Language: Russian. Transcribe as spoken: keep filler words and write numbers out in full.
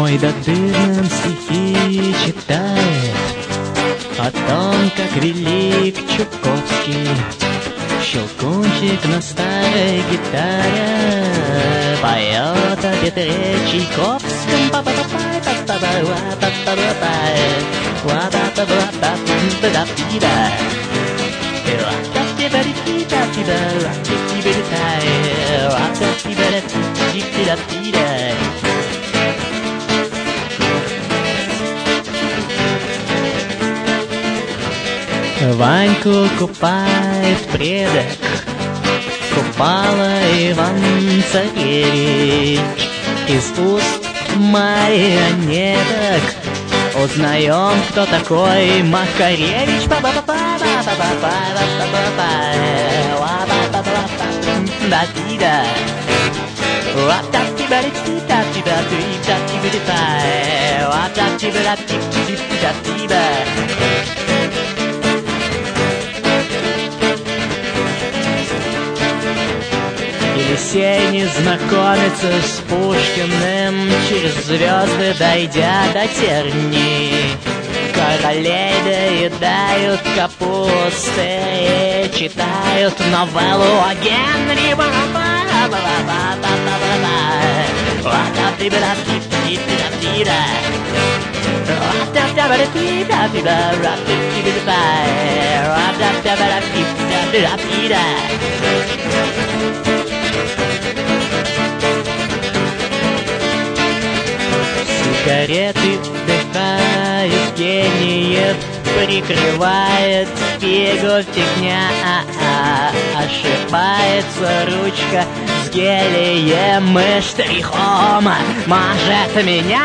Мой Дадырным стихи читает о том, как велик Чуковский. Щелкунчик на старой гитаре поет о Петре Чайковском. Ваньку купает предок, купала Иван Царевич. Из уст марионеток узнаем, кто такой Макаревич. Елисей знакомится с Пушкиным, через звезды дойдя до терни. Королей доедают капусты и читают новеллу о Генри. Сигареты вдыхают гениев, прикрывает фигу фигня. Ошибается ручка с гелием и штрихом, может меня.